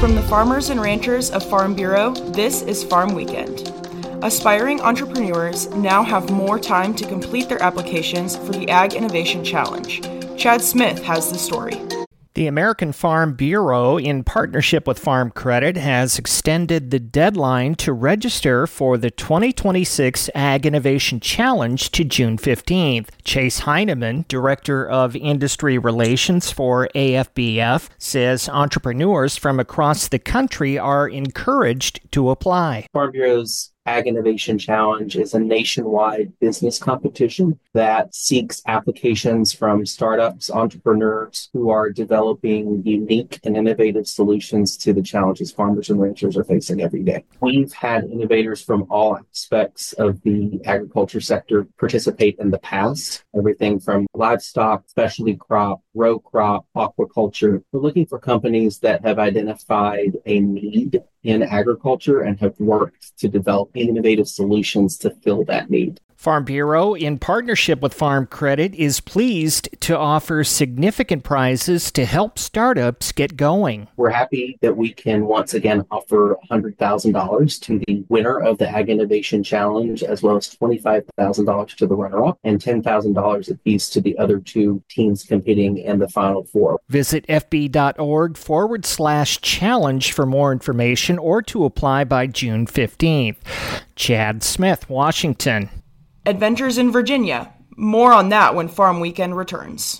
From the farmers and ranchers of Farm Bureau, this is Farm Weekend. Aspiring entrepreneurs now have more time to complete their applications for the Ag Innovation Challenge. Chad Smith has the story. The American Farm Bureau, in partnership with Farm Credit, has extended the deadline to register for the 2026 Ag Innovation Challenge to June 15th. Chase Heineman, Director of Industry Relations for AFBF, says entrepreneurs from across the country are encouraged to apply. Farm Bureau's Ag Innovation Challenge is a nationwide business competition that seeks applications from startups, entrepreneurs who are developing unique and innovative solutions to the challenges farmers and ranchers are facing every day. We've had innovators from all aspects of the agriculture sector participate in the past, everything from livestock, specialty crop, row crop, aquaculture. We're looking for companies that have identified a need in agriculture and have worked to develop innovative solutions to fill that need. Farm Bureau, in partnership with Farm Credit, is pleased to offer significant prizes to help startups get going. We're happy that we can once again offer $100,000 to the winner of the Ag Innovation Challenge, as well as $25,000 to the runner-up and $10,000 apiece to the other two teams competing in the Final Four. Visit fb.org/challenge for more information or to apply by June 15th. Chad Smith, Washington. Adventures in Virginia. More on that when Farm Weekend returns.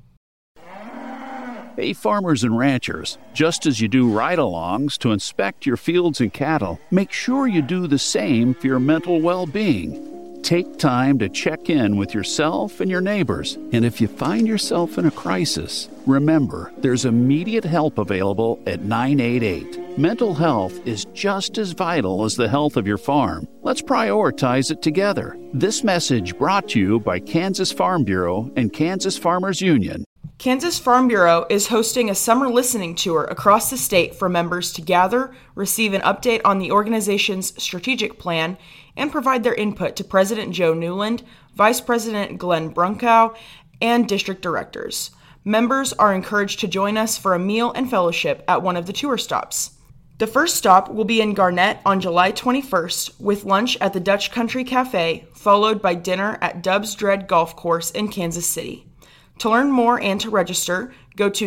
Hey, farmers and ranchers, just as you do ride-alongs to inspect your fields and cattle, make sure you do the same for your mental well-being. Take time to check in with yourself and your neighbors. And if you find yourself in a crisis, remember, there's immediate help available at 988. Mental health is just as vital as the health of your farm. Let's prioritize it together. This message brought to you by Kansas Farm Bureau and Kansas Farmers Union. Kansas Farm Bureau is hosting a summer listening tour across the state for members to gather, receive an update on the organization's strategic plan, and provide their input to President Joe Newland, Vice President Glenn Brunkow, and district directors. Members are encouraged to join us for a meal and fellowship at one of the tour stops. The first stop will be in Garnett on July 21st, with lunch at the Dutch Country Cafe, followed by dinner at Dub's Dread Golf Course in Kansas City. To learn more and to register, go to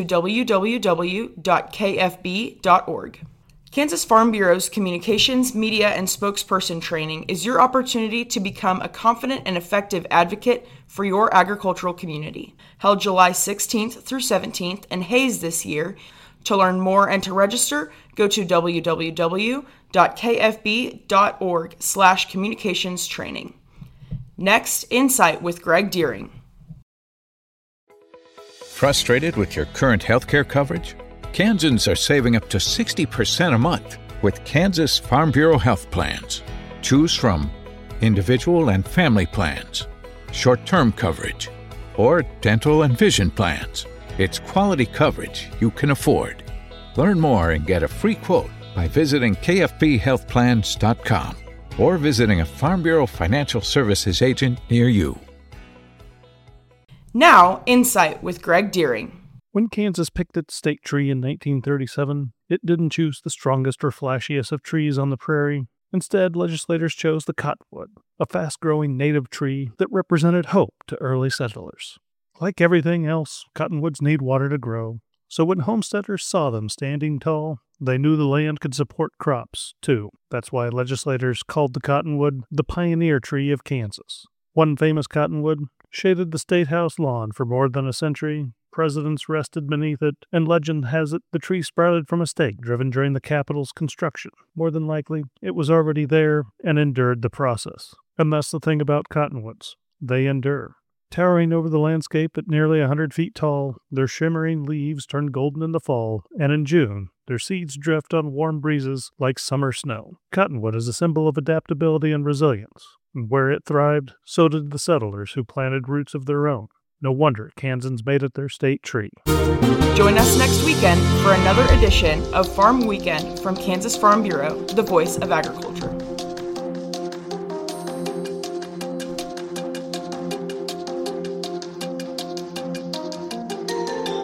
www.kfb.org. Kansas Farm Bureau's Communications, Media, and Spokesperson Training is your opportunity to become a confident and effective advocate for your agricultural community. Held July 16th through 17th in Hayes this year. To learn more and to register, go to www.kfb.org/communications-training. Next, Insight with Greg Deering. Frustrated with your current healthcare coverage? Kansans are saving up to 60% a month with Kansas Farm Bureau health plans. Choose from individual and family plans, short-term coverage, or dental and vision plans. It's quality coverage you can afford. Learn more and get a free quote by visiting kfbhealthplans.com or visiting a Farm Bureau Financial Services agent near you. Now, Insight with Greg Deering. When Kansas picked its state tree in 1937, it didn't choose the strongest or flashiest of trees on the prairie. Instead, legislators chose the cottonwood, a fast-growing native tree that represented hope to early settlers. Like everything else, cottonwoods need water to grow, so when homesteaders saw them standing tall, they knew the land could support crops, too. That's why legislators called the cottonwood the pioneer tree of Kansas. One famous cottonwood shaded the State House lawn for more than a century. Presidents rested beneath it, and legend has it the tree sprouted from a stake driven during the Capitol's construction. More than likely, it was already there and endured the process. And that's the thing about cottonwoods. They endure. Towering over the landscape at nearly 100 feet tall, their shimmering leaves turn golden in the fall, and in June, their seeds drift on warm breezes like summer snow. Cottonwood is a symbol of adaptability and resilience. Where it thrived, so did the settlers who planted roots of their own. No wonder Kansans made it their state tree. Join us next weekend for another edition of Farm Weekend from Kansas Farm Bureau, the voice of agriculture.